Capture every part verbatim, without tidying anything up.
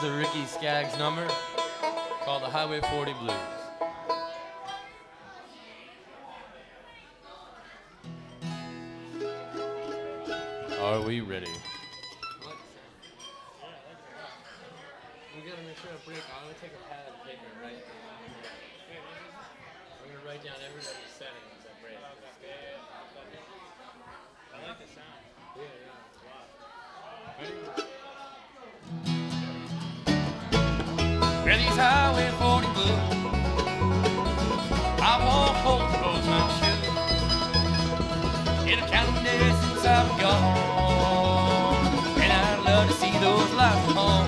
is a Ricky Skaggs number called the Highway forty Blues. Are we ready? We gotta make sure to break. I'm gonna take a pad and paper and write. I'm gonna write down everybody's settings at break. I like the sound. Yeah, yeah, it's a lot. Well, these Highway forty blues, I won't hold to both my shoes. In a counting days since I've been gone, and I'd love to see those lights at home.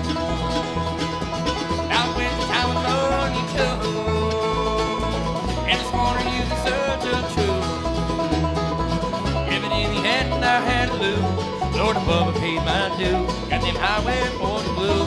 Out with the time of money too, and this morning you can search up truth. Give it in the hand and I had to lose. Lord above, I paid my due. Got them Highway forty blues.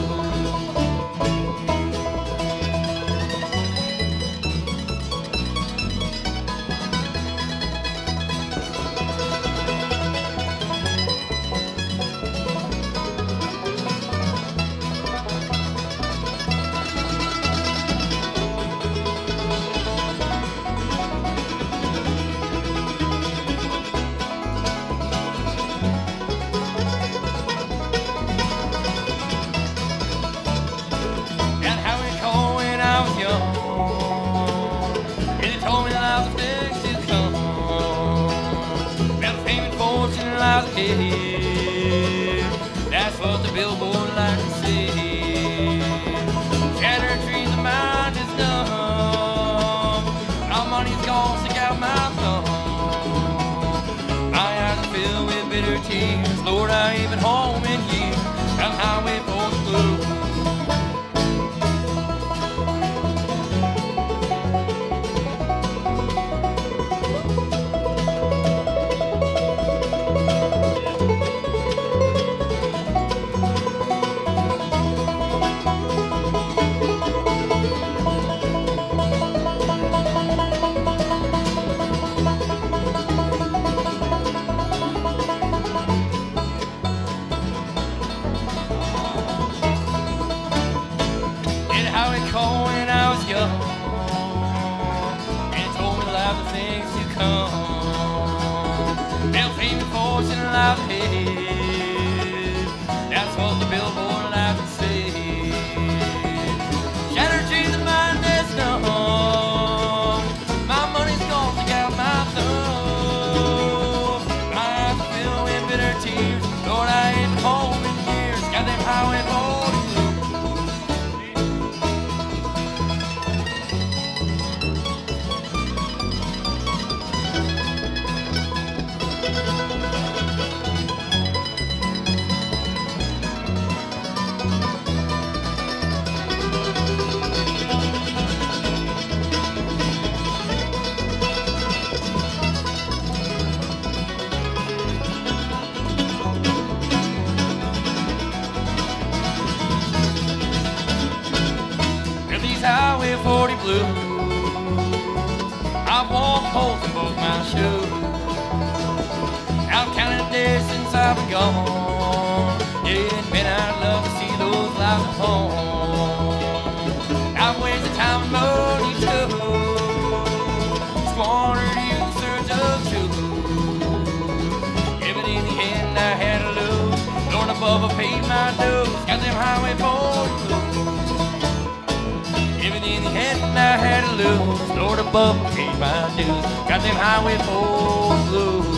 That's what the billboard like to see. Shattered dreams of mine is numb. My money's gone, stick out my thumb. My eyes are filled with bitter tears. Lord, I ain't been home in years. I'm Highway forty blues. When I was young, and it told me life of things to come. They'll fame and fortune life ahead. That's what the billboard like to say. Shattered dreams of mine that's numb. My money's gone, stick out my thumb. My eyes are filled with bitter tears. Lord, I ain't been home in years. Got them Highway forty. Highway forty blues, I walked holes in both my shoes. Out counting days since I've been gone. Yeah, and man, I'd love to see those lives at home. Outweighs the time and money too. Squandered you in search of truth. Give it in the end, I had to lose. Lord above, I paid my dues. Got them Highway forty blues. Give it in the hand and I had to lose. Lord above, paid my dues. Got them Highway forty blues.